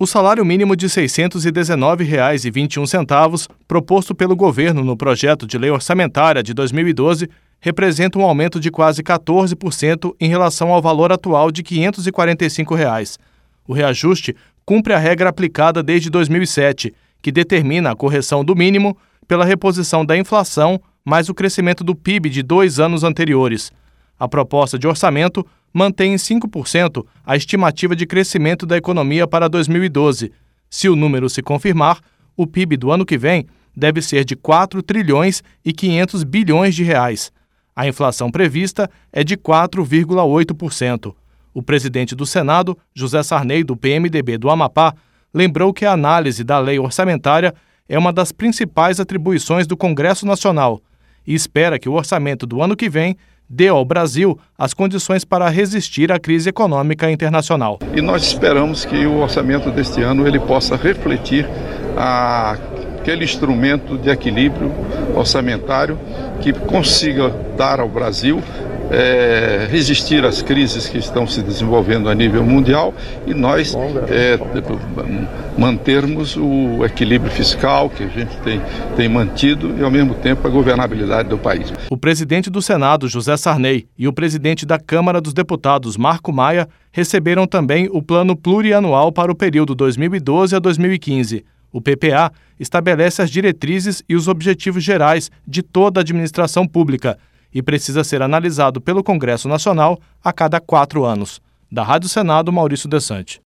O salário mínimo de R$ 619,21, proposto pelo governo no projeto de lei orçamentária de 2012, representa um aumento de quase 14% em relação ao valor atual de R$ 545. O reajuste cumpre a regra aplicada desde 2007, que determina a correção do mínimo pela reposição da inflação mais o crescimento do PIB de 2 anos anteriores. A proposta de orçamento mantém em 5% a estimativa de crescimento da economia para 2012. Se o número se confirmar, o PIB do ano que vem deve ser de 4 trilhões e 500 bilhões de reais. A inflação prevista é de 4,8%. O presidente do Senado, José Sarney, do PMDB do Amapá, lembrou que a análise da lei orçamentária é uma das principais atribuições do Congresso Nacional e espera que o orçamento do ano que vem dê ao Brasil as condições para resistir à crise econômica internacional. E nós esperamos que o orçamento deste ano ele possa refletir aquele instrumento de equilíbrio orçamentário que consiga dar ao Brasil resistir às crises que estão se desenvolvendo a nível mundial e nós mantermos o equilíbrio fiscal que a gente tem mantido e, ao mesmo tempo, a governabilidade do país. O presidente do Senado, José Sarney, e o presidente da Câmara dos Deputados, Marco Maia, receberam também o Plano Plurianual para o período 2012 a 2015. O PPA estabelece as diretrizes e os objetivos gerais de toda a administração pública e precisa ser analisado pelo Congresso Nacional a cada 4 anos. Da Rádio Senado, Maurício Desante.